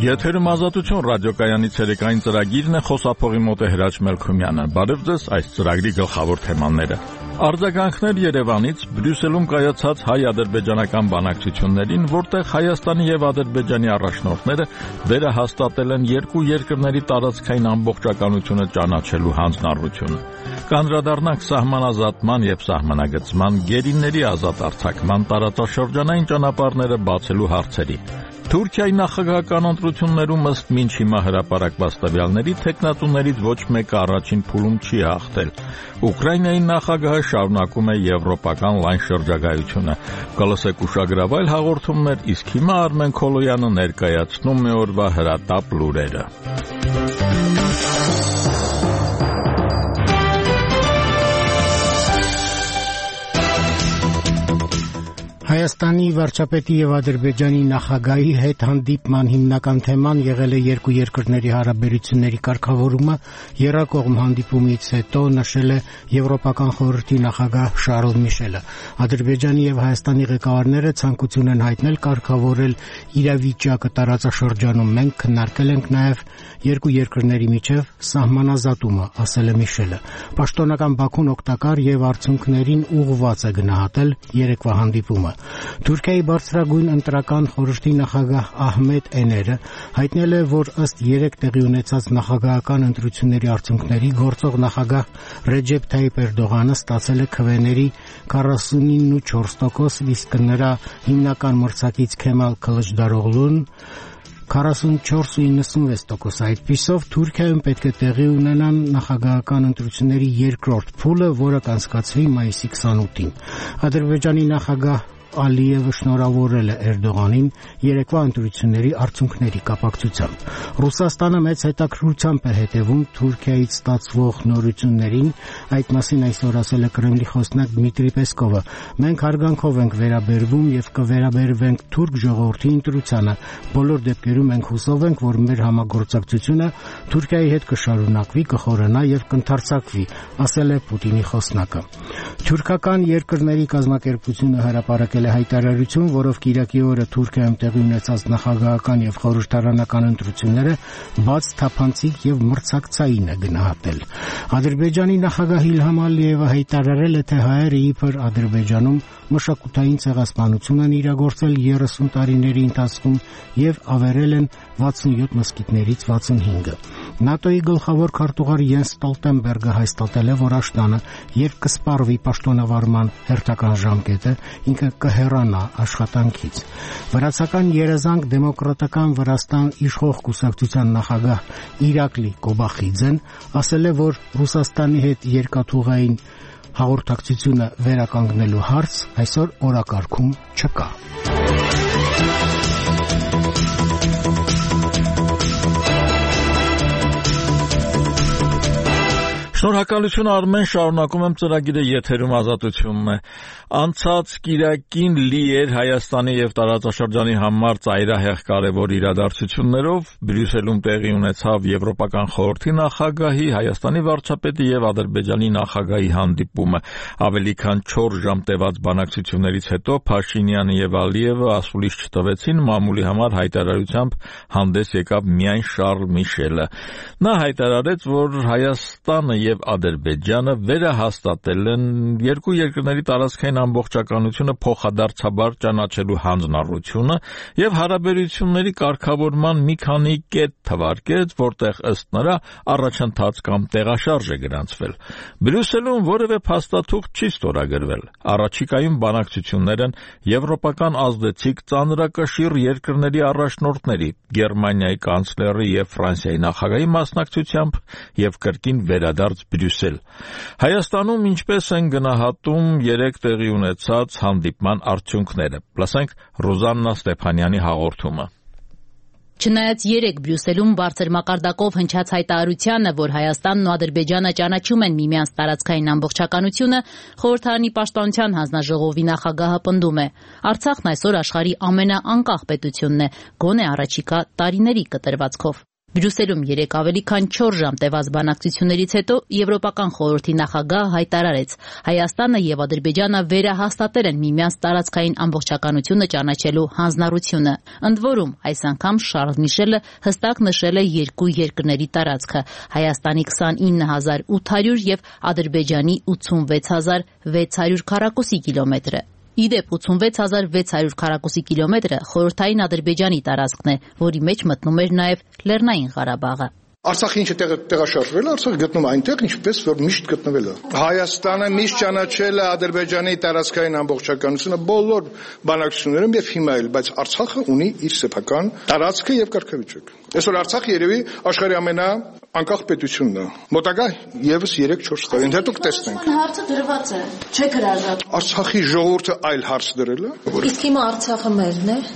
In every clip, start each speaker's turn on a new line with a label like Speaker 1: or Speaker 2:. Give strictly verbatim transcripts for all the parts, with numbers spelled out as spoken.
Speaker 1: Եթերում ազատություն ռադիոկայանի ցերեկային ծրագիրն է, խոսափողի մոտ է Հրաչ Մելքումյանը։ Բարև ձեզ, այս ծրագրի գլխավոր թեմաները։ Արձագանքներ Երևանից Բրյուսելում կայացած հայ-ադրբեջանական բանակցություններին, որտեղ Հայաստանի եւ Ադրբեջանի առաջնորդները վերահաստատել են երկու երկրների տարածքային ամբողջականությունը ճանաչելու հանձնառությունը։ Կանդրադառնանք սահմանազատման եւ սահմանագծման, գերիների ազատ արձակման, տարածաշրջանային ճանապարհները բացելու հարցերին։ Թուրքիայի նախագահական ընտրություններում ըստ մինչ հիմա հրապարակված տվյալների թեկնածուներից ոչ մեկը առաջին փուլում չի հաղթել։ Ուկրաինայի նախագահը շարունակում է եվրոպական լայն շրջագայությունը։ Կլսեք ուշագրավայր հաղորդումներ, իսկ հիմա Արմեն Քոլոյանը ներկայացնում է օրվա հրատապ լուրերը։
Speaker 2: Հայաստանի վարչապետի եւ Ադրբեջանի նախագահի հետ հանդիպման հիմնական թեման եղել է երկու երկրների հարաբերությունների կարգավորումը։ Եռակողմ հանդիպումից հետո նշել է Եվրոպական խորհրդի նախագահ Շարլ Միշելը։ Ադրբեջանի եւ Հայաստանի ղեկավարները ցանկություն են հայտնել կարգավորել իրավիճակը տարածաշրջանում։ Մենք քննարկել ենք նաեւ երկու երկրների միջև սահմանազատումը, ասել է Միշելը։ Պաշտոնական Բաքուն օգտակար եւ արդյունքներին ուղղված է գնահատել երեկվա հանդիպումը։ Թուրքիայի բարձրագույն ընտրական խորհրդի նախագահ Ահմեդ Էները հայտնել է, որ ըստ երեք տեղի ունեցած նախագահական ընտրությունների արդյունքների գործող նախագահ Ռեջեփ Թայիփ Էրդողանը ստացել է քվեների քառասունինը կόμμα չորս տոկոս, իսկ նրա հիմնական մրցակից Քեմալ Քլիչդարօղլուն քառասունչորս կόμμα իննսունվեց տոկոս։ Այդպիսով Թուրքիայում պետք է տեղի ունենան նախագահական ընտրությունների երկրորդ փուլը, որը կանցկացվի մայիսի քսանութին։ Ադրբեջանի նախագահ Ալիևը շնորհավորել է Էրդողանին երեկվա ընտրությունների արդյունքների կապակցությամբ։ Ռուսաստանը մեծ հետաքրքրությամբ է հետևում Թուրքիայից ստացվող նորություններին, այդ մասին այսօր ասել է Կրեմլի խոսնակ Դմիտրի Պեսկովը։ Մենք հարգանքով ենք վերաբերվում եւ կվերաբերվենք թուրք ժողովրդի ընտրությանը։ Բոլոր դեպքերում մենք հուսով ենք, որ մեր համագործակցությունը Թուրքիայի հետ կշարունակվի, կխորանա եւ կընդարձակվի, ասել է Պուտինի խոսնակը։ Թուրքական երկրների կազմակերպությունը հրապարակել է հայտարարություն, որով կիրակի օրը Թուրքիայում տեղի ունեցած նախագահական եւ խորհրդարանական ընտրությունները բաց, թափանցիկ եւ մրցակցային է գնահատել։ Ադրբեջանի նախագահ Իլհամ Ալիևը հայտարարել է, թե հայերը իբր Ադրբեջանում մշակութային ցեղասպանություն են իրագործել երեսուն տարիների ընթացքում եւ ավերել են վաթսունյոթ մզկիթներից վաթսունհինգը։ ՆԱՏՕ-ի գլխավոր քարտուղար Յենս Ստոլտենբերգը հաստատել է, որ աշտանը, երբ կսպառվի պաշտոնավարման հերթական ժամկետը, ինքը կհեռանա աշխատանքից։ Վրացական երազանք դեմոկրատական Վրաստան իշխող կուսակցության նախագահ Իրակլի Կոբախիձեն ասել է, որ Ռուսաստանի հետ երկաթուղային հաղորդակցությունը վերականգնելու հարց այսօր օրակարգում չկա։
Speaker 1: Շնորհակալություն Արմեն, շարունակում եմ ծրագիրը, եթերում ազատությունն է։ Անցած կիրակին լի էր Հայաստանի եւ տարածաշրջանի համար ծայրահեղ կարևոր իրադարձություններով։ Բրյուսելում տեղի ունեցավ Եվրոպական խորհրդի նախագահի, Հայաստանի վարչապետի եւ Ադրբեջանի նախագահի հանդիպումը։ Ավելի քան չորս ժամ տևած բանակցություններից հետո Փաշինյանը եւ Ալիևը ասուլիս չտվեցին, մամուլի համար հայտարարությամբ հանդես եկավ միայն Շարլ Միշելը։ Նա հայտարարեց, որ Հայաստանը եւ Ադրբեջանը վերահաստատել են երկու երկրների տարածքային ամբողջականությունը փոխադարձաբար ճանաչելու հանձնառությունը եւ հարաբերությունների կարգավորման մի քանի կետ թվարկեց, որտեղ ըստ նրա առաջընթաց կամ տեղաշարժ է գրանցվել։ Բրյուսելում որևէ փաստաթուղթ չի ստորագրվել։ Առաջիկայում բանակցություններ են եվրոպական ազդեցիկ ծանրակշիռ երկրների առաջնորդների, Գերմանիայի կանցլերի եւ Ֆրանսիայի նախագահի մասնակցությամբ եւ կրկին վերադարձ Բրյուսել։ Հայաստանում ինչպես են գնահատում երեք տեղի ունեցած հանդիպման արդյունքները։ Լսենք Ռուզաննա Ստեփանյանի հաղորդումը։
Speaker 3: Չնայած երեք Բրյուսելում բարձր մակարդակով հնչած հայտարարությանը, որ Հայաստանն ու Ադրբեջանը ճանաչում են միմյանց տարածքային ամբողջականությունը, խորհրդարանի պաշտպանության հանձնաժողովի նախագահը պնդում է. Արցախն այսօր աշխարհի ամենաանկախ պետությունն է, գոնե առաջիկա տարիների կտրվածքով։ Բրյուսելում երեք ավելի քան չորս ժամ տևած բանակցություններից հետո Եվրոպական խորհրդի նախագահը հայտարարեց. Հայաստանը եւ Ադրբեջանը վերահաստատել են միմյանց տարածքային ամբողջականությունը ճանաչելու հանձնառությունը։ Ընդ որում, այս անգամ Շարլ Միշելը հստակ նշել է երկու երկրների տարածքը՝ Հայաստանի քսանինը հազար ութ հարյուր եւ Ադրբեջանի ութսունվեց հազար վեց հարյուր քառակուսի կիլոմետրը։ Իդեպ ութսունվեց հազար վեց հարյուր քառակուսի կիլոմետրը խորհրդային Ադրբեջանի տարածքն է, որի մեջ մտնում էր նաև Լեռնային Ղարաբաղը։
Speaker 4: Արցախը ինչը տեղաշարժվել է, Արցախը գտնում այնտեղ, ինչպես որ միշտ գտնվել է։ Հայաստանը միշտ ճանաչել է Ադրբեջանի տարածքային ամբողջականությունը բոլոր բանակցություններում եւ հիմա էլ, բայց Արցախը ունի իր սեփական տարածքը եւ կարգավիճակ։ Այսօր Արցախը երևի աշխարհի ամենա անկախ պետությունն է։ Մոտակա եւս երեք չորս տարի հետո կտեսնենք։
Speaker 5: Հարցը դրված է, չէ՞ հրաժարվում։
Speaker 4: Արցախի ժողովուրդը այլ հարց դրել է։
Speaker 5: Իսկ հիմա Արցախը մերն է։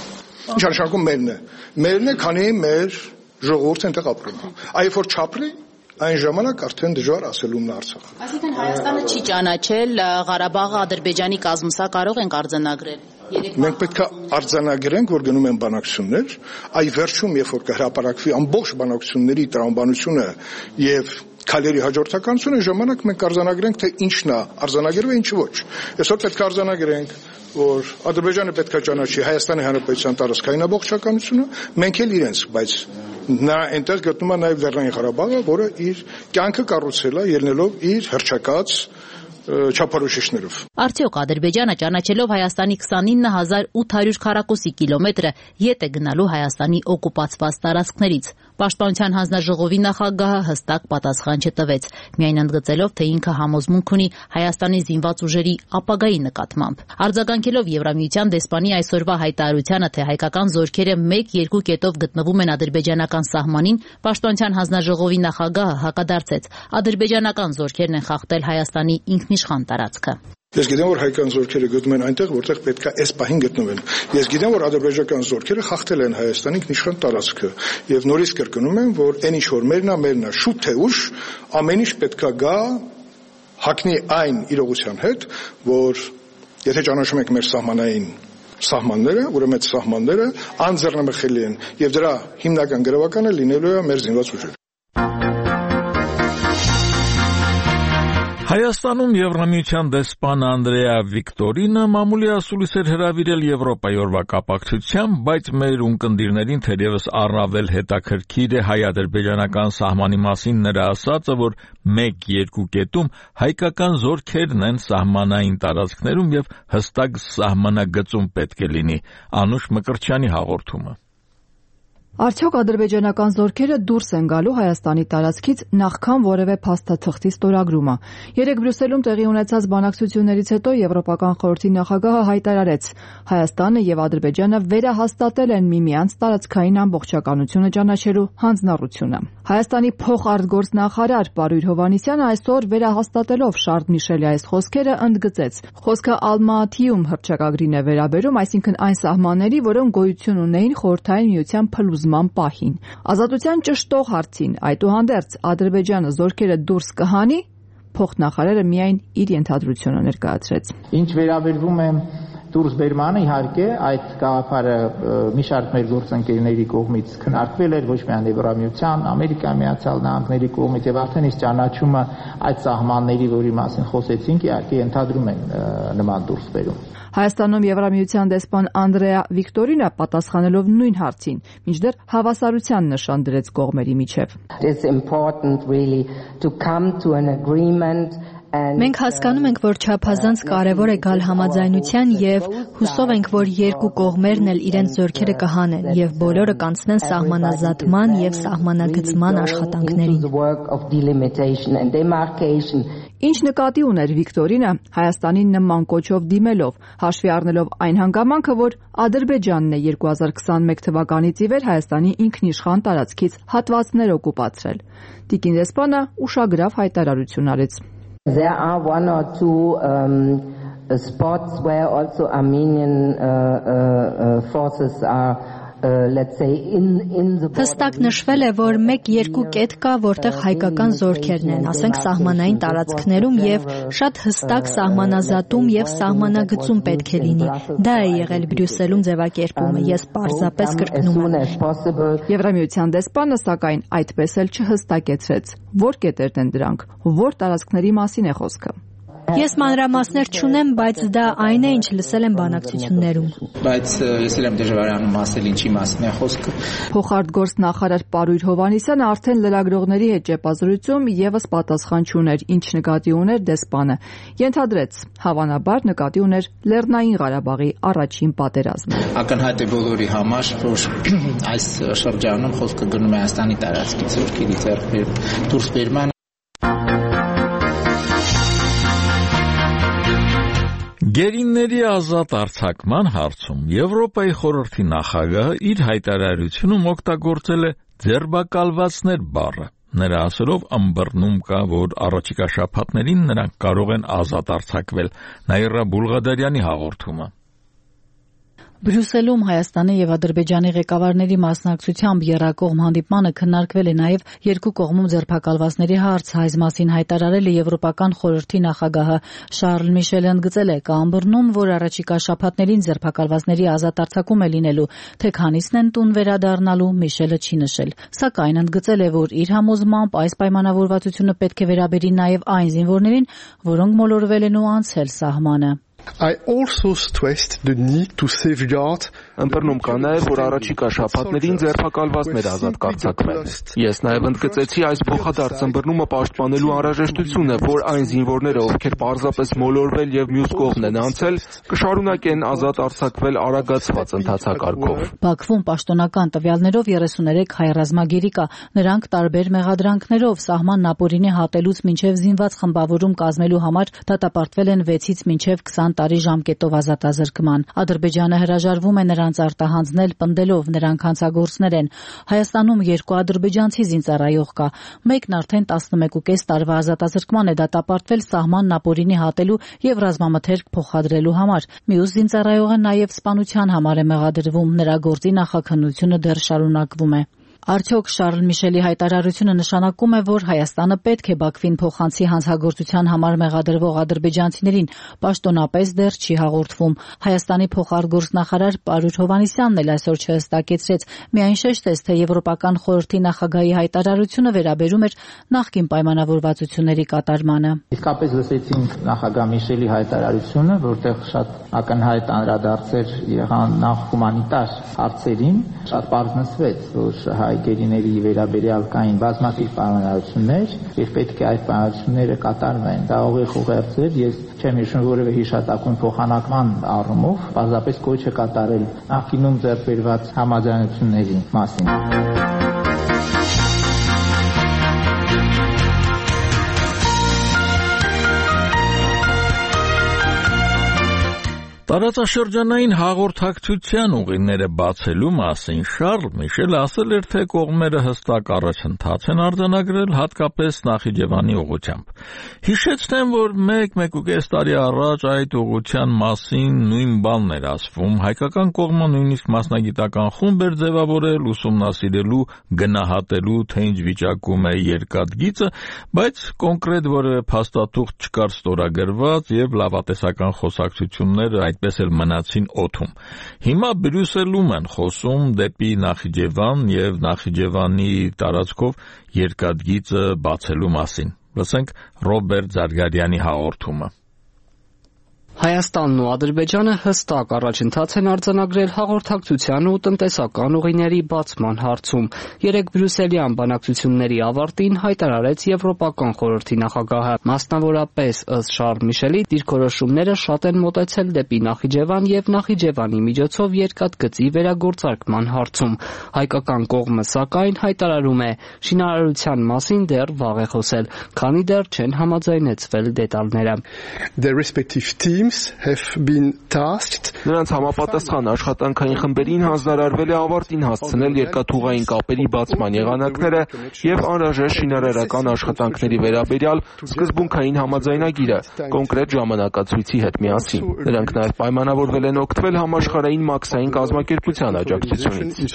Speaker 4: Ինչ նշանակում մերն է։ Մերն է, քանի մեր ժողովուրդը այնտեղ ապրում է։ Այլ որ չապրի, այն ժամանակ արդեն դժվար ասելումն է Արցախը։
Speaker 3: Այսինքն Հայաստանը չի ճանաչել Ղարաբաղը Ադրբեջանի կազմում, սա կարող ենք արձանագրել։
Speaker 4: Մենք պետք է արձանագրենք, որ գնում են բանակցություններ, այ վերջում, երբ որ կհրապարակվի ամբողջ բանակցությունների տրամաբանությունը եւ քայլերի հաջորդականությունը, ժամանակ մենք արձանագրենք, թե ինչն է արձանագրվել, ինչը ոչ։ Այսօր պետք է արձանագրենք, որ Ադրբեջանը պետք է ճանաչի Հայաստանի Հանրապետության տարածքային ամբողջականությունը, մենք էլ իրենց, բայց նա այնտեղ գտնում է նաև Լեռնային Ղարաբաղը, որը իր կյանքը կառուցել է ելնելով իր հռչակած չափորոշիչներով։
Speaker 3: Արդյոք Ադրբեջանը ճանաչելով Հայաստանի քսանինը հազար ութ հարյուր քառակուսի կիլոմետրը ետ է գնալու Հայաստանի օկուպացված տարածքներից։ Պաշտպանության հանձնաժողովի նախագահը հստակ պատասխան չտվեց, միայն ընդգծելով, թե ինքը համոզմունք ունի Հայաստանի զինված ուժերի ապագայի նկատմամբ։ Արձագանքելով Եվրամիության դեսպանի այսօրվա հայտարարությանը, թե հայկական զորքերը մեկ-երկու կետով գտնվում են ադրբեջանական սահմանին, Պաշտպանության հանձնաժողովի նախագահը հակադարձեց. ադրբեջանական զորքերն են խախտել Հայաստանի ինքնիշխան տարածքը։
Speaker 4: Ես գիտեմ, որ հայկական զորքերը գտնում են այնտեղ, որտեղ պետք է այս պահին գտնվեն։ Ես գիտեմ, որ ադրբեջանական զորքերը խախտել են Հայաստանի ինքնիշխան տարածքը եւ նորից կրկնում եմ, որ այն ինչ որ մերնա, մերնա, շուտ թե ուշ ամեն ինչ պետք է գա հակնի այն իրողության հետ, որ եթե ճանաչում ենք մեր սահմանային սահմանները, ուրեմն այդ սահմանները անձեռնմխելի են եւ դրա հիմնական գրավականը լինելու է մեր զինված ուժերը։
Speaker 1: Հայաստանում Եվրամիության դեսպան Անդրեա Վիկտորինը մամուլի ասուլիս էր հրավիրել Եվրոպայի օրվա կապակցությամբ, բայց մեր ունկնդիրներին թերևս առավել հետաքրքիր է հայ-ադրբեջանական սահմանի մասին նրա ասածը, որ մեկ-երկու կետում հայկական զորքերն են սահմանային տարածքներում եւ հստակ սահմանագծում պետք է լինի։ Անուշ Մկրտչյանի հաղորդումը։
Speaker 6: Արդյոք ադրբեջանական զորքերը դուրս են գալու Հայաստանի տարածքից նախքան որևէ փաստաթղթի ստորագրումը։ Երեկ Բրյուսելում տեղի ունեցած բանակցություններից հետո Եվրոպական խորհրդի նախագահը հայտարարեց. Հայաստանը եւ Ադրբեջանը վերահաստատել են միմյանց տարածքային ամբողջականությունը ճանաչելու հանձնառությունը։ Հայաստանի փոխարտգործնախարար Պարույր Հովհաննիսյանը այսօր վերահաստատելով Շարլ Միշելի այս խոսքերը ընդգծեց. Խոսքը Ալմաաթիում հռչակագրին է վերաբերում, այսինքն այն սահմանների, որոնք գոյություն ունեին Խորհրդային Միության փլուզման պահին։ Ազատության ճշտող հարցին, այդուհանդերձ Ադրբեջանը զորքերը դուրս կհանի, փոխնախարարը միայն իր ենթադրությունը ներկայացրեց։
Speaker 7: Ինչ վերաբերվում է դուրս բերմանը, իհարկե այդ գաղափարը մի շարք մեր գործընկերների կողմից քննարկվել էր, ոչ միայն Եվրամիության, Ամերիկայի Միացյալ Նահանգների կողմից եւ արդեն իսկ ճանաչումը այդ սահմանների, որի մասին խոսեցինք, իհարկե ընդհանրում են նման դուրս բերում։
Speaker 6: Հայաստանում Եվրամիության դեսպան Անդրեա Վիկտորինը պատասխանելով նույն հարցին, մինչդեռ հավասարության նշան դրեց կողմերի միջև։
Speaker 8: Մենք հասկանում ենք, որ չափազանց կարևոր է գալ համաձայնության եւ հուսով ենք, որ երկու կողմերն էլ իրենց զորքերը կհանեն եւ բոլորը կանցնեն սահմանազատման եւ սահմանագծման աշխատանքներին։
Speaker 6: Ինչ նկատի ուներ Վիկտորինը Հայաստանին նման կոչով դիմելով, հաշվի առնելով այն հանգամանքը, որ Ադրբեջանն է երկու հազար քսանմեկ թվականից ի վեր Հայաստանի ինքնիշխան տարածքից հատվածներ օկուպացրել։ Տիկին դեսպանը ուշագրավ հայտարարություն արեց։
Speaker 9: There are one or two um, spots where also Armenian uh, uh, forces are
Speaker 8: Հստակ նշվել է, որ մեկ-երկու կետ կա, որտեղ հայկական զորքերն են, ասենք սահմանային տարածքներում եւ շատ հստակ սահմանազատում եւ սահմանագծում պետք է լինի։ Դա է եղել Բրյուսելում ձևակերպումը, ես պարզապես կրկնում եմ։
Speaker 6: Եվրամիության դեսպանը սակայն այդպես էլ չհստակեցրեց, որ կետերն են դրանք, որ տարածքների մասին է խոսքը։
Speaker 8: Ես մանրամասներ չունեմ, բայց դա այն է, ինչ լսել եմ բանակցություններում։
Speaker 7: Բայց ես էլ եմ դժվարանում ասել ինչի մասին է խոսքը։
Speaker 6: Փոխարտգործ նախարար Պարույր Հովհաննիսյանը արդեն լրագրողների հետ ճեպազրույցում եւս պատասխան չուներ, ինչ նկատի ուներ դեսպանը։ Ենթադրեց, հավանաբար նկատի ուներ Լեռնային Ղարաբաղի առաջին պատերազմը։
Speaker 7: Ակնհայտ է բոլորի համար, որ այս շրջանում խոսքը գնում է Հայաստանի տարածքից զորքերի ձեռք դուրս բերման։
Speaker 1: Գերիների ազատ արձակման հարցում Եվրոպայի խորհրդի նախագահը իր հայտարարությունում օգտագործել է ձերբակալվածներ բառը։ Նրա ասելով ըմբռնում կա, որ առաջիկա շաբաթներին նրանք կարող են ազատ արձակվել։ Նաիրա Բուլղադարյանի հաղորդումը։
Speaker 3: Բրյուսելում Հայաստանի եւ Ադրբեջանի ղեկավարների մասնակցությամբ եռակողմ հանդիպմանը քննարկվել է նաեւ երկու կողմում ձերբակալվածների հարց, այս մասին հայտարարել է Եվրոպական խորհրդի նախագահը Շարլ Միշելը ընդգծել է, կա ըմբռնում, որ առաջիկա շաբաթներին ձերբակալվածների ազատ արձակում է լինելու, թե քանիսն են տուն վերադառնալու, Միշելը չի նշել, սակայն ընդգծել է, որ իր համոզմամբ այս պայմանավորվածությունը պետք է վերաբերի նաեւ այն զինվորներին, որոնք մոլորվել են ու անցել սահմանը։
Speaker 10: I also stressed the need to safeguard
Speaker 11: Ըմբռնում կա նաև, որ առաջիկա շաբաթներին ձերբակալվածներ ազատ կարձակվեն։ Ես նաև ընդգծեցի այս փոխադարձ ըմբռնումը պաշտպանելու անհրաժեշտությունը, որ այն զինվորները, ովքեր պարզապես մոլորվել եւ մյուս կողմն են անցել, կշարունակեն ազատ արձակվել արագացված ընթացակարգով։
Speaker 3: Բաքվում պաշտոնական տվյալներով երեսուներեք հայ ռազմագերի կա, նրանք տարբեր մեղադրանքներով սահմանն ապօրինի հատելուց մինչև զինված խմբավորում կազմելու համար դատապարտվել են վեցից մինչև քսան տարի ժամկետով ազատազրկման։ Ադրբեջանը հրաժարվում է նրանց արտահանձնել պնդելով նրանք հանցագործներ են։ Հայաստանում երկու ադրբեջանցի զինծառայող կա։ Մեկն արդեն տասնմեկուկես տարվա ազատազրկման է դատապարտվել սահմանն ապօրինի հատելու եւ ռազմամթերք փոխադրելու համար։ Մյուս զինծառայողը նաեւ սպանության համար է մեղադրվում։ Նրա գործի նախաքննությունը դեռ շարունակվում է։ Արդյոք Շարլ Միշելի հայտարարությունը նշանակում է, որ Հայաստանը պետք է Բաքվին փոխանցի հանցագործության համար մեղադրվող ադրբեջանցիներին, պաշտոնապես դեռ չի հաղորդվում։ Հայաստանի փոխարտգործնախարար Պարույր Հովհաննիսյանն էլ այսօր չհստակեցրեց, միայն շեշտեց, թե Եվրոպական խորհրդի նախագահի հայտարարությունը վերաբերում էր նախկին պայմանավորվածությունների կատարմանը։
Speaker 7: Իսկապես լսեցինք նախագահ Միշելի հայտարարությունը, որտեղ շատ ակնհայտ անդրադարձեր եղան նախ հումանիտար հարցերին, շատ պարզ նշվեց, որ հայ գերիների վերաբերյալ կային բազմաթիվ պայմանավորություններ եւ պետք է այդ պայմանավորությունները կատարվեն։ Դա ուղիղ ուղերձ էր, ես չեմ հիշում որևէ հիշատակում փոխանակման առումով, պարզապես կոչ է կատարել նախկինում ձեռք բերված համաձայնությունների մասին։
Speaker 1: Տարածաշրջանային հաղորդակցության ուղիները բացելու մասին Շարլ Միշելը ասել էր, թե կողմերը հստակ առաջընթաց են արձանագրել, հատկապես Նախիջևանի ուղղությամբ։ Հիշեցնեմ, որ մեկ-մեկուկես տարի առաջ այդ ուղղության մասին նույն բանն էր ասվում, հայկական կողմը նույնիսկ մասնագիտական խումբ էր ձևավորել ուսումնասիրելու, գնահատելու, թե ինչ վիճակում է երկաթգիծը, բայց կոնկրետ որևէ փաստաթուղթ չկար ստորագրված եւ լավատեսական խոսակցությունները այդ պես էլ մնացին օդում։ Հիմա Բրյուսելում են խոսում դեպի Նախիջևան եւ Նախիջևանի տարածքով երկաթգիծը բացելու մասին։ Լսենք Ռոբերտ Զարգարյանի հաղորդումը։
Speaker 12: Հայաստանն ու Ադրբեջանը հստակ առաջընթաց են արձանագրել հաղորդակցության ու տնտեսական ուղիների բացման հարցում։ Երեկ Բրյուսելյան բանակցությունների ավարտին հայտարարեց Եվրոպական խորհրդի նախագահը։ Մասնավորապես, ըստ Շարլ Միշելի, դիրքորոշումները շատ են մոտեցել դեպի Նախիջևան եւ Նախիջևանի միջոցով երկաթգծի վերագործարկման հարցում։ Հայկական կողմը, սակայն, հայտարարում է, շինարարության մասին դեռ վաղ է խոսել, քանի դեռ չեն համաձայնեցվել դետալները։
Speaker 10: The respective teams teams have been tasked.
Speaker 11: Նրանց համապատասխան աշխատանքային խմբերին հանձնարարվել է ավարտին հասցնել երկաթուղային կապերի բացման եղանակները եւ անհրաժեշտ շինարարական աշխատանքների վերաբերյալ սկզբունքային համաձայնագիրը կոնկրետ ժամանակացույցի հետ միասին։ Նրանք նաեւ պայմանավորվել են օգտվել համաշխարհային մաքսային կազմակերպության աջակցությունից։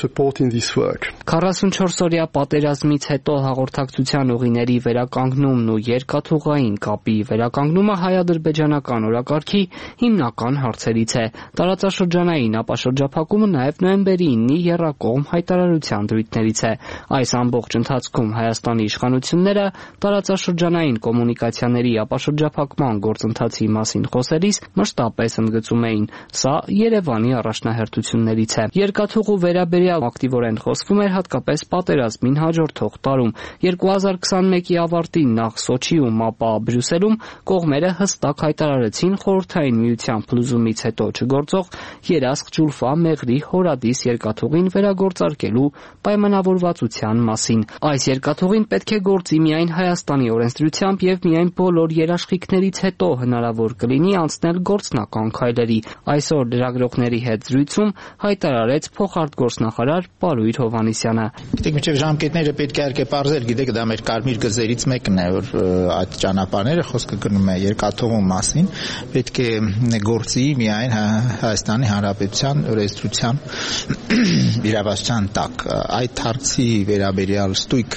Speaker 12: քառասունչորս օրյա պատերազմից հետո հաղորդակցության ուղիների վերականգնումն ու երկաթուղային կապի վերականգնումը հայ-ադրբեջանական օրակարգի հիմնական հարցերից է։ Տարածաշրջանային ապաշրջափակումը նաև նոյեմբերի իննի եռակողմ հայտարարության դրույթներից է։ Այս ամբողջ ընթացքում Հայաստանի իշխանությունները տարածաշրջանային կոմունիկացիաների ապաշրջափակման գործընթացի մասին խոսելիս մշտապես ընդգծում էին. սա Երևանի առաջնահերթություններից է։ Երկաթուղու վերաբերյալ ակտիվորեն խոսվում էր հատկապես պատերազմին հաջորդող տարում։ երկու հազար քսաներկի ավարտին նախ Սոչիում, ապա Բրյուսելում կողմերը հստակ հայտարարեցին Խորհրդային Միության փլուզումից հետո չգործող Երասխ-Ջուլֆա-Մեղրի Հորադիս երկաթուղին վերագործարկելու պայմանավորվածության մասին։ Այս երկաթուղին պետք է գործի միայն Հայաստանի օրենսդրությամբ եւ միայն բոլոր երաշխիքներից հետո հնարավոր կլինի անցնել գործնական քայլերի։ Այսօր լրագրողների հետ զրույցում հայտարարեց փոխարտգործնախարար Պարույր Հովհաննիսյանը։
Speaker 7: Գիտեք, մինչև ժամկետները պետք է իհարկե պարզել, գիտեք, դա մեր կարմիր գծերից մեկն է, որ այդ ճանապարհները խոսքը գնում է երկաթուղու մասին, պետք է գործի միայն Հայաստանի Հանրապետության օրենսդրության իրավասության տակ։ Այդ հարցի վերաբերյալ ստույգ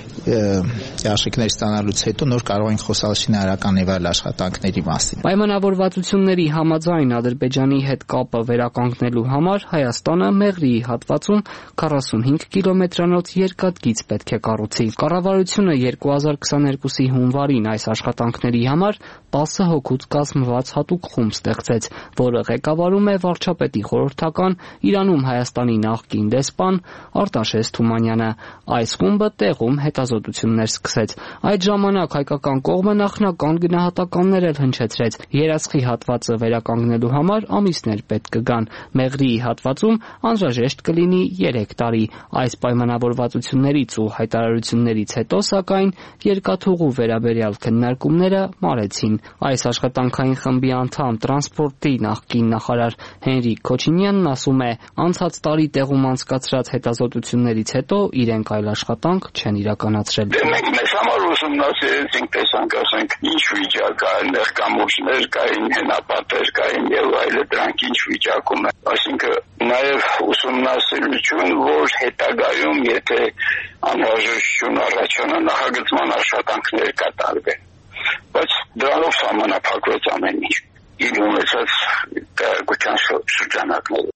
Speaker 7: երաշխիքներ ստանալուց հետո նոր կարող ենք խոսալ շինարարական եւ այլ աշխատանքների մասին։
Speaker 12: Պայմանավորվածությունների համաձայն Ադրբեջանի հետ կապը վերականգնելու համար Հայաստանը Մեղրիի հատվածում քառասունհինգ կիլոմետրանոց երկաթգիծ պետք է կառուցի։ Կառավարությունը երկու հազար քսաներկուի հունվարին այս աշխատանքների համար տասը հոգուց կազմված հատուկ խումբ ստեղծեց, որը ղեկավարում է վարչապետի խորհրդական Իրանում Հայաստանի նախկին դեսպան Արտաշես Թումանյանը։ Այս խումբը տեղում հետազոտություններ սկսեց։ Այդ ժամանակ հայկական կողմը նախնական գնահատականներ էլ հնչեցրեց։ Երասխի հատվածը վերականգնելու համար ամիսներ պետք կգան։ Մեղրիի հատվածում անհրաժեշտ կլինի երեք տարի։ Այս պայմանավորվածություններից ու հայտարարություններից հետո, սակայն, երկաթուղու վերաբերյալ քննարկումները մարեցին։ Այս աշխատանքային խմբի անդամ տրանսպորտի նախկին նախարար Հենրիկ Քոչինյանն ասում է, անցած տարի տեղում անցկացրած հետազոտություններից հետո իրենք այլ աշխատանք չեն իրականացրել։
Speaker 13: Մենք մեզ համար ուսումնասիրեցինք, տեսանք, ասենք, ինչ վիճակ կա, այնտեղ կամուրջներ կային, հենապատեր կային եւ այլը, դրանք ինչ վիճակում են։ Այսինքն նաեւ ուսումնասիրություն, որ հետագայում, եթե անհրաժեշտություն առաջանա, նախագծման աշխատանքներ կատարվեն։ Բայց դրանով սահմանափակվեց ամեն ինչ։ Իր ունեցած կայակության շրջանակները։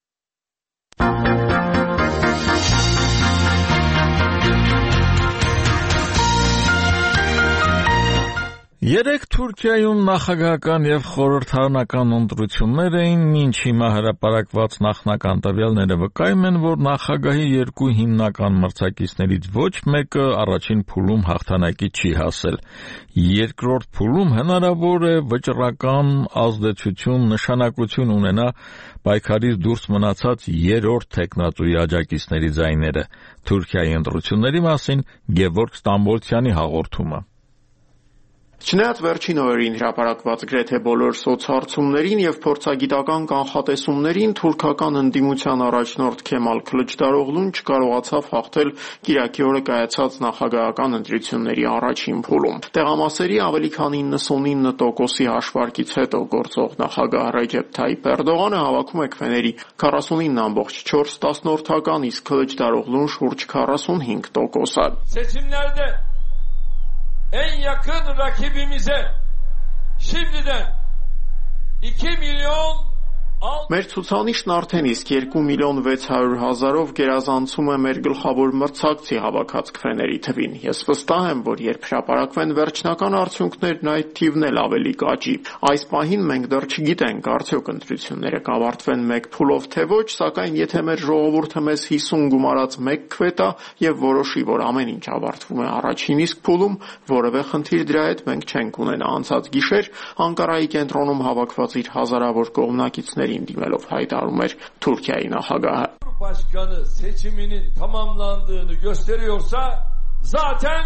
Speaker 1: Երեք Թուրքիայում նախագահական եւ խորհրդարանական ընտրություններ էին, ինչ հիմա հրապարակված նախնական տվյալները վկայում են, որ նախագահի երկու հիմնական մրցակիցներից ոչ մեկը առաջին փուլում հաղթանակի չի հասել։ Երկրորդ փուլում հնարավոր է վճռական ազդեցություն, նշանակություն ունենա պայքարից դուրս մնացած երրորդ թեկնածուի աջակիցների ձայները։ Թուրքիայի ընտրությունների մասին Գևորգ Ստամբոլցյանի հաղորդումը։
Speaker 14: Չնայած վերջին օրերին հրապարակված գրեթե բոլոր սոցհարցումներին եւ փորձագիտական կանխատեսումներին, թուրքական ընդդիմության առաջնորդ Քեմալ Քլիչդարօղլուն չկարողացավ հաղթել կիրակի օրը կայացած նախագահական ընտրությունների առաջին փուլում։ Տեղամասերի ավելի քան իննսունինը տոկոսի հաշվարկից հետո գործող նախագահ Ռեջեփ Թայիփ Էրդողանը հավաքում է քվեների քառասունինը բացի չորս տասնորդական, իսկ Քլիչդարօղլուն շուրջ քառասունհինգ տոկոս։
Speaker 15: En yakın rakibimize şimdiden iki milyon
Speaker 14: Մեր ցուցանիշն արդեն իսկ երկու միլիոն վեց հարյուր հազարով գերազանցում է մեր գլխավոր մրցակցի հավաքած քվեների թվին։ Ես վստահ եմ, որ երբ հրապարակվեն վերջնական արդյունքներն, այդ թիվն էլ ավելի կաճի։ Այս պահին մենք դեռ չգիտենք, արդյոք ընտրությունները կավարտվեն մեկ փուլով թե ոչ, սակայն եթե մեր ժողովուրդը մեզ հիսուն գումարած մեկ քվե տա եւ որոշի, որ ամեն ինչ ավարտվում է առաջին իսկ փուլում, որևէ խնդիր դրա հետ մենք չենք ունենա։ Անցած գիշեր Անկարայի կենտրոնում հավաքված իր հազարավոր կողմնակիցների դիմելով հայտարարում էր Թուրքիայի նախագահը։
Speaker 15: Başkanı seçiminin tamamlandığını gösteriyorsa zaten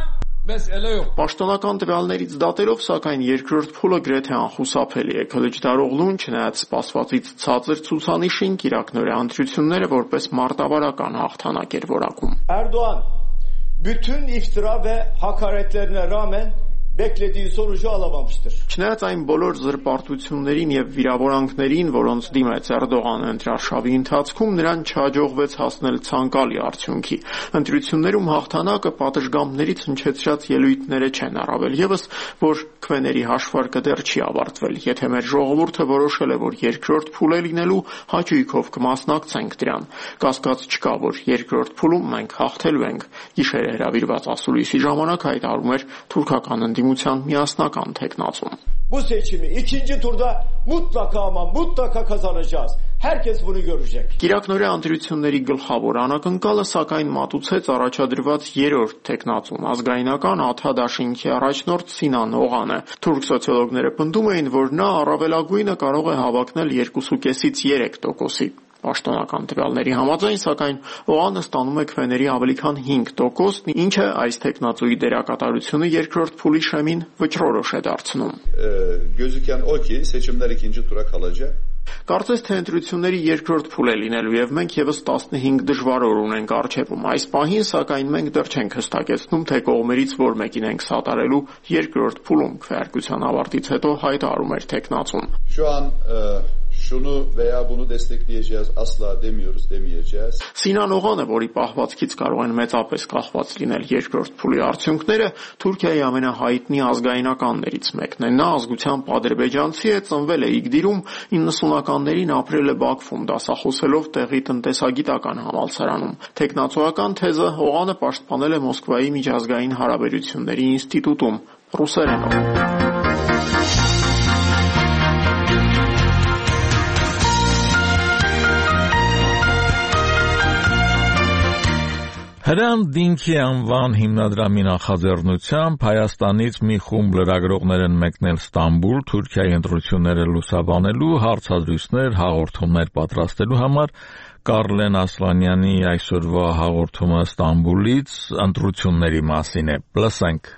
Speaker 15: mesele yok.
Speaker 14: Պաշտոնական տվյալներից դատելով, սակայն երկրորդ փուլը գրեթե անխուսափելի է։ Քլիչդարօղլուն, չնայած սպասվածից ցածր ցուցանիշին, Իրաքնորե ընտրությունները որպես մարտավարական հաղթանակ էր որակում։
Speaker 16: Erdoğan bütün iftira ve hakaretlerine rağmen beklediği sonucu alamamıştır.
Speaker 14: Չնայած այն բոլոր զրպարտություններին եւ վիրավորանքներին, որոնց դիմեց Էրդողանը ընտրարշավի ընթացքում, նրան չհաջողվեց հասնել ցանկալի արդյունքի։ Ընտրություններում հաղթանակը պատժգամբներից հնչեցրած ելույթները չեն, առավել եւս, որ քվեների հաշվարկը դեռ չի ավարտվել։ Եթե մեր ժողովուրդը որոշել է, որ երկրորդ փուլ է լինելու, հաճույքով կմասնակցենք դրան։ Կասկած չկա, որ երկրորդ փուլում մենք հաղթելու ենք։ Գիշերը հրավիրված ասուլիսի ժամանակ հայտարարում էր թուրքական ընդդիմության միասնական թեկնածուն։
Speaker 16: Bu seçimi ikinci turda mutlaka ama mutlaka kazanacağız. Herkes bunu görecek.
Speaker 14: Իրաքնորե ընտրությունների գլխավոր անակնկալը սակայն մատուցեց առաջադրված երրորդ թեկնածուն ազգայնական աթադաշինքի առաջնորդ Սինան Օղանը։ Թուրք սոցիոլոգները պնդում էին, որ նա առավելագույնը կարող է հավակնել երկու կեսից երեք տոկոսի։ Պաշտոնական տվյալների համաձայն, սակայն Օղանը ստանում է քվեների ավելի քան հինգ տոկոս, ինչը այս տեխնացուի դերակատարությունը երկրորդ փուլի շեմին վճռորոշ է դարձնում։
Speaker 17: Gözüken o ki seçimler ikinci tura kalacak.
Speaker 14: Կարծես թե ընտրությունների երկրորդ փուլ է լինելու եւ մենք եւս տասնհինգ դժվար օր ունենք առջևում։ Այս պահին, սակայն մենք դեռ չենք հստակեցնում, թե կողմերից որ մեկին ենք սատարելու երկրորդ փուլում քվեարկության ավարտից հետո հայտարարում էր տեխնացուն։
Speaker 17: Şu an şunu veya bunu destekleyeceğiz asla demiyoruz, demeyeceğiz.
Speaker 14: Սինան Օղանը, որի պահվածքից կարող են մեծապես կախված լինել երկրորդ փուլի արդյունքները, Թուրքիայի ամենահայտնի ազգայնականներից մեկն է։ Նա ազգությամբ ադրբեջանցի է, ծնվել է Իգդիրում, իննսունականներին ապրել է Բաքվում, դասախոսելով տեղի տնտեսագիտական համալսարանում։ Տեխնացուական թեզը Օղանը պաշտպանել է Մոսկվայի միջազգային հարաբերությունների ինստիտուտում ռուսերենով։
Speaker 1: Հրանտ Դինքի անվան հիմնադրամի նախաձեռնությամբ Հայաստանից մի խումբ լրագրողներ են մեկնել Ստամբուլ, Թուրքիայի ընտրությունները լուսաբանելու, հարցազրույցներ, հաղորդումներ պատրաստելու համար։ Կարլեն Ասլանյանի այսօրվա հաղորդումը Ստամբուլից ընտրությունների մասին է։ Լսենք։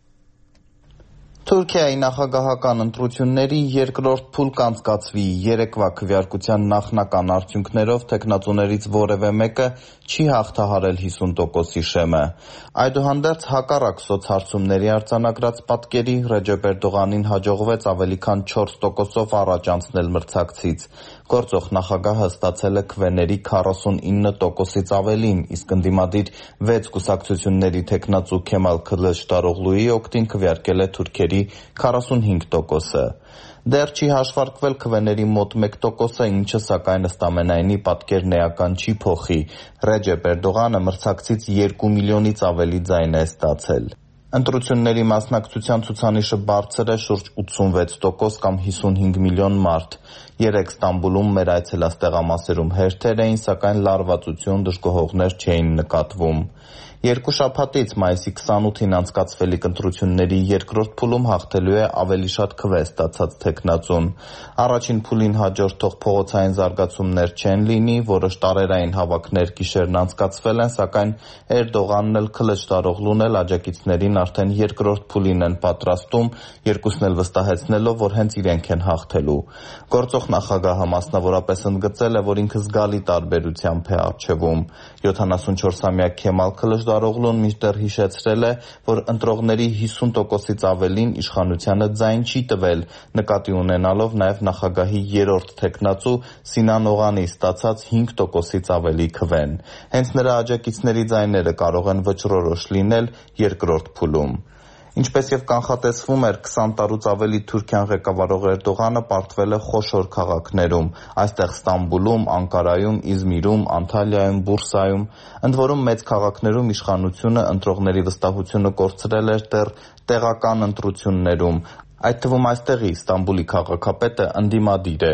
Speaker 18: Թուրքիայի նախագահական ընտրությունների երկրորդ փուլ կանցկացվի երեկվա քվեարկության նախնական արդյունքներով տեխնատուներից որևէ մեկը չի հաղթահարել հիսուն տոկոսի շեմը։ Այդուհանդերձ հակառակ սոցհարցումների արձանագրած պատկերի Ռեջեփ Էրդողանին հաջողվեց ավելի քան չորս տոկոսով առաջ անցնել մրցակցից։ Գործող նախագահը ստացել է քվեների քառասունինը տոկոսից ավելին, իսկ ընդդիմադիր վեց կուսակցությունների տեխնացու Քեմալ Քılıçdaroğluի օգտին քվեարկել է թուրքերի քառասունհինգ տոկոսը։ Դեռ չի հաշվարկվել քվեների մոտ մեկ տոկոսը, ինչը սակայն ըստ ամենայնի պատկերն էական չի փոխի։ Ռեջեփ Էրդողանը մրցակցից երկու միլիոնից ավելի ձայն է ստացել։ Ընտրությունների մասնակցության ցուցանիշը բարձր է, շուրջ ութսունվեց տոկոս կամ հիսունհինգ միլիոն մարդ։ Երեք Ստամբուլում մեր այցելած տեղամասերում հերթեր էին, սակայն լարվածություն, դժգոհողներ չէին նկատվում։ Երկու շաբաթից մայիսի քսանութին անցկացվելիք ընտրությունների երկրորդ փուլում հաղթելու է ավելի շատ քվե ստացած տեխնացուն։ Առաջին փուլին հաջորդող փողոցային զարգացումներ չեն լինի, որոշ տարերային հավաքներ գիշերն անցկացվել են, սակայն Էրդողանն էլ Քılıçdaroğlu'n էլ աջակիցներին արդեն երկրորդ փուլին են պատրաստում, երկուսն էլ վստահեցնելով, որ հենց իրենք են հաղթելու։ Գործող նախագահը մասնավորապես ընդգծել է, որ ինքը զգալի տարբերությամբ է առջևում։ յոթանասունչորսամյա Քեմալ Քılıçdaroğlu'n մինչդեռ հիշեցրել է, որ ընտրողների հիսուն տոկոսից ավելին իշխանությանը ձայն չի տվել, նկատի ունենալով նաև նախագահի երրորդ տեխնացու Սինան Օղանի ստացած հինգ տոկոսից ավելի քվեն։ Հենց նրա աջակիցների ձայները կարող են վճռորոշ լինել երկրորդ փուլում։ Ինչպես եւ կանխատեսվում էր, քսան տարուց ավելի Թուրքիան ղեկավարող Էրդողանը պարտվել է խոշոր քաղաքներում, այստեղ Ստամբուլում, Անկարայում, Իզմիրում, Անտալիայում, Բուրսայում, ընդ որում մեծ քաղաքներում իշխանությունը ընտրողների վստահությունը կորցրել էր դեռ տեղական ընտրություններում, այդ թվում այստեղի Ստամբուլի քաղաքապետը ընդդիմադիր է։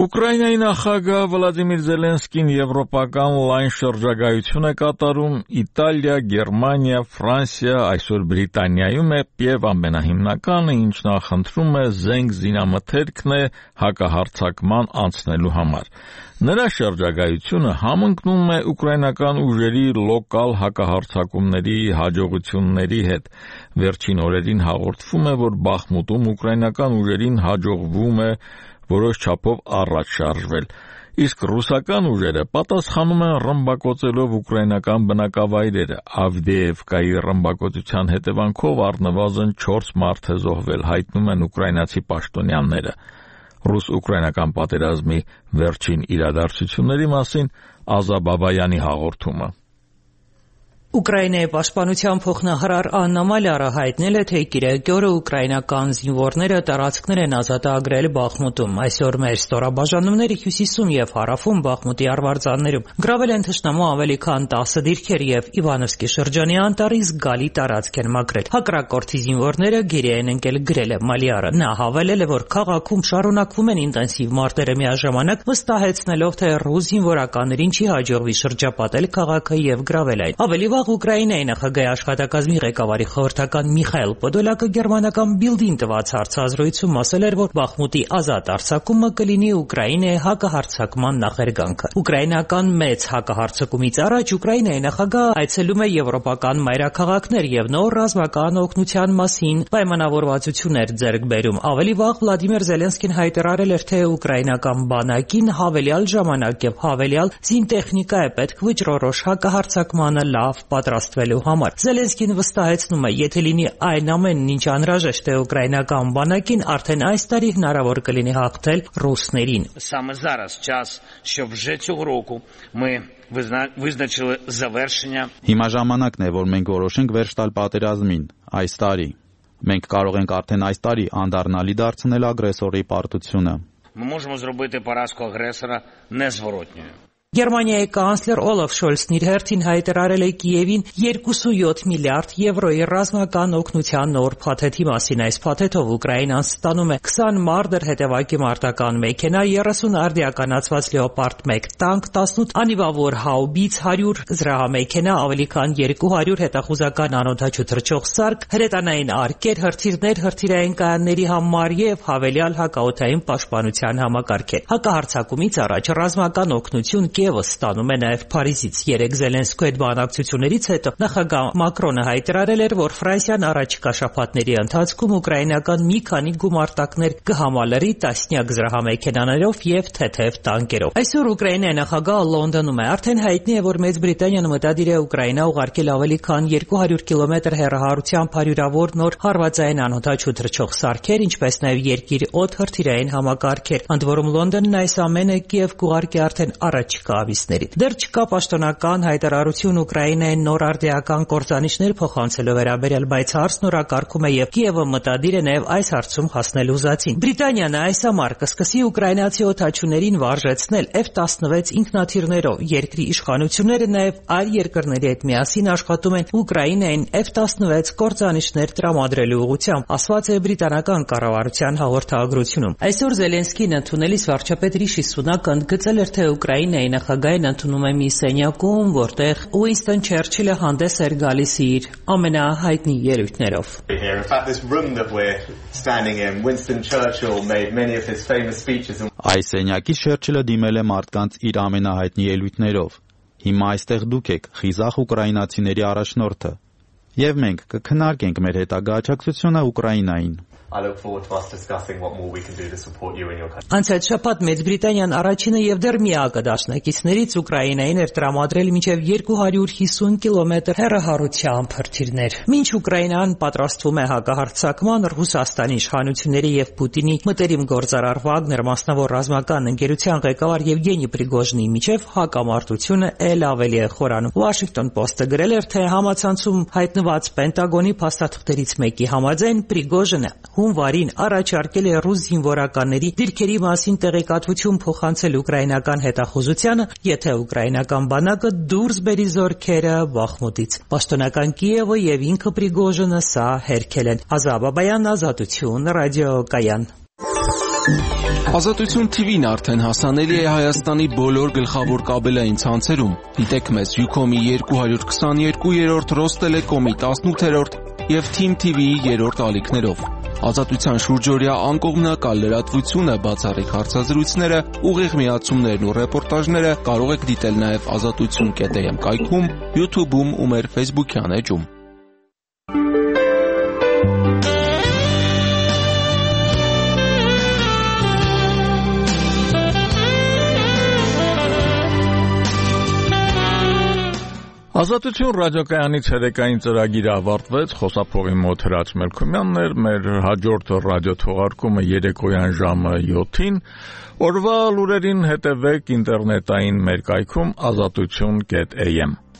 Speaker 1: Ուկրաինայի նախագահ Վլադիմիր Զելենսկին եվրոպական լայն շրջագայություն է կատարում Իտալիա, Գերմանիա, Ֆրանսիա, այսօր Բրիտանիայում է եւ ամենահիմնականը, ինչ նախընտրում է զենք զինամթերքն է հակահարձակման անցնելու համար։ Նրա շրջագայությունը համընկնում է ուկրաինական ուժերի լոկալ հակահարձակումների հաջողությունների հետ։ Վերջին օրերին հաղորդվում է, որ Բախմուտում ուկրաինական ուժերին հաջողվում է որոշ չափով առաջ շարժվել, իսկ ռուսական ուժերը պատասխանում են ռմբակոծելով ուկրաինական բնակավայրերը։ Ավդեևկայի ռմբակոծության հետևանքով առնվազն չորս մարդ է զոհվել, հայտնում են ուկրաինացի պաշտոնյաները։ Ռուս-ուկրաինական պատերազմի վերջին իրադարձությունների մասին Ազա Բաբայանի հաղորդումը։
Speaker 19: Ուկրաինայի պաշտպանության փոխնախարար Աննա Մալյարը հայտնել է, թե կիրակի օրը ուկրաինական զինվորները տարածքներ են ազատագրել Բախմուտում։ Այսօր մեր ստորաբաժանումները հյուսիսում եւ հարավում Բախմուտի արվարձաններում գրավել են թշնամու ավելի քան տասը դիրքեր եւ Իվանովսկի շրջանի անտառի զգալի տարածք են մաքրել։ Հակառակորդի զինվորները գերի են ընկել, գրել է Մալյարը։ Նա հավելել է, որ քաղաքում շարունակվում են ինտենսիվ մարտերը, միաժամանակ վստահեցնելով, թե ռուս զինվորականներին չի հաջողվի շրջապատել քաղաքը եւ գրավել այն։ Ավելի Ուկրաինայի նախագահի աշխատակազմի ղեկավարի խորհրդական Միխայել Պոդոլյակը գերմանական Բիլդին տված հարցազրույցում ասել էր, որ Բախմուտի ազատ արձակումը կլինի Ուկրաինայի հակահարձակման նախերգանքը։ Ուկրաինական մեծ հակահարձակումից առաջ Ուկրաինայի նախագահը այցելում է եվրոպական մայրաքաղաքներ եւ նոր ռազմական օգնության մասին պայմանավորվածություններ ձեռք բերում։ Ավելի վաղ Վլադիմիր Զելենսկին հայտարարել էր, թե ուկրաինական բանակին հավելյալ ժամանակ եւ հավելյալ զինտեխնիկա է պետք վճռորոշ հակահարձակմանը լավ պատրաստվելու համար։ Զելենսկին վստահեցնում է, եթե լինի այն ամենն, ինչ անհրաժեշտ է ուկրաինական բանակին, արդեն այս տարի հնարավոր կլինի հաղթել ռուսներին։
Speaker 20: Саме зараз час, щоб вже цього року ми визначили завершення.
Speaker 21: Հիմա ժամանակն է, որ մենք որոշենք վերջ տալ պատերազմին այս տարի։ Մենք կարող ենք արդեն այս տարի անդառնալի դարձնել ագրեսորի պարտությունը։
Speaker 20: Ми можемо зробити поразку агресора незворотньою.
Speaker 19: Գերմանիայի կանցլեր Օլաֆ Շոլցն իր հերթին հայտարարել է Կիևին երկուսույոթ միլիարդ եվրոյի ռազմական օգնության նոր փաթեթի մասին։ Այս փաթեթով Ուկրաինան ստանում է քսան մարդեր հետևակի մարտական մեքենա, երեսուն արդիականացված Լեոպարդ մեկ տանկ, տասնութ անիվավոր հաուբից, հարյուր զրահամեքենա, ավելի քան երկու հարյուր հետախուզական անօդաչու թռչող սարք, հրետանային արկեր, հրթիռներ հրթիռային կայանների համար եւ հավելյալ հակաօդային պաշտպանության համակարգեր։ Հակահարձակումից առաջ ռազմական օգնություն Կիևը ստանում է նաև Փարիզից։ Երեք Զելենսկու հետ բանակցություններից հետո նախագահ Մակրոնը հայտարարել էր, որ Ֆրանսիան առաջիկա շաբաթների ընթացքում ուկրաինական մի քանի գումարտակներ կհամալրի տասնյակ զրահամեքենաներով եւ թեթև տանկերով։ Այսօր Ուկրաինայի նախագահը Լոնդոնում է։ Արդեն հայտնի է, որ Մեծ Բրիտանիան մտադիր է Ուկրաինա ուղարկել ավելի քան երկու հարյուր կիլոմետր հեռահարությամբ հարյուրավոր նոր հարվածային անօդաչու թռչող սարքեր, ինչպես նաև երկիր օդ հրթիռային համակարգեր։ Ընդ որում Լոնդոնն այս ամենը Կիև կուղարկի արդեն առաջիկա ամիսներին։ Դեռ չկա պաշտոնական հայտարարություն Ուկրաինայի նոր արդիական կործանիչներ փոխանցելու վերաբերյալ, բայց հարցն օրակարգում է եւ Կիևը մտադիր է նաեւ այս հարցում հասնել ուզածին։ Բրիտանիան այս ամառ կսկսի ուկրաինացի օդաչուներին վարժեցնել Էֆ տասնվեց ինքնաթիռներով։ Երկրի իշխանությունները նաեւ այլ երկրների հետ միասին աշխատում են Ուկրաինային Էֆ տասնվեց կործանիչներ տրամադրելու ուղղությամբ, ասված է բրիտանական կառավարության հաղորդագրությունում։ Այսօր Զելենսկին ընդունելիս վարչապետ Ռիշի Սունակը ընդգծել էր, թե Ուկրաինայի նախագահն ընդունում է մի սենյակում, որտեղ Ուինստոն Չերչիլը հանդես էր գալիս իր ամենահայտնի ելույթներով։
Speaker 21: Այս սենյակից Չերչիլը դիմել է մարդկանց իր ամենահայտնի ելույթներով։ Հիմա այստեղ դուք եք, խիզախ ուկրաինացիների առաջնորդը, եւ մենք կքննարկենք մեր հետագա աջակցությունը Ուկրաինային։
Speaker 22: I look forward to us discussing what more we can do to support you in your country.
Speaker 19: Անցած շաբաթ Մեծ Բրիտանիան առաջինը եւ դեռ միակը դաշնակիցներից Ուկրաինային էր տրամադրել մինչեւ երկու հարյուր հիսուն կիլոմետր հեռահարությամբ հրթիռներ։ Մինչ Ուկրաինան պատրաստվում է հակահարձակման, Ռուսաստանի իշխանությունների եւ Պուտինի մտերիմ գործարար Վագներ մասնավոր ռազմական ընկերության ղեկավար Եվգենի Պրիգոժնի միջև հակամարտությունը ել ավելի է խորանում։ Washington Post-ը գրել էր, թե համացանցում հայտնված Պենտագոնի փաստաթղթերից մեկի համաձայն Պրիգոժինը հունվարին առաջարկել է ռուս զինվորականների դիրքերի մասին տեղեկատվություն փոխանցել ուկրաինական հետախուզությանը, եթե ուկրաինական բանակը դուրս բերի զորքերը Բախմուտից։ Պաշտոնական Կիևը եւ ինքը Պրիգոժինը սա հերքել են։ Ազա Բաբայան, Ազատություն, ռադիոկայան։
Speaker 11: Ազատություն Թի Վին արդեն հասանելի է Հայաստանի բոլոր գլխավոր կաբելային ցանցերում։ Դիտեք մեզ Յուքոմի երկու քսաներկուերորդ, Ռոստելեկոմի տասնութերորդ եւ Թիմ Թի Վիի երրորդ ալիքներով։ Ազատության շուրջօրյա անկողմնակալ լրատվությունը, բացառիկ հարցազրույցները, ուղիղ միացումներն ու ռեպորտաժները կարող եք դիտել նաեւ ազատություն կետ էյ էմ կայքում, YouTube-ում ու մեր Facebook-յան էջում։
Speaker 1: Ազատություն ռադիոկայանի ցերեկային ծրագիրը ավարտվեց, խոսափողի մոտ Հրաչ Մելքումյանն էր, մեր հաջորդ ռադիոթողարկումը երեկոյան ժամը յոթին, օրվա լուրերին հետևեք ինտերնետային մեր կայքում ազատություն կետ էյ էմ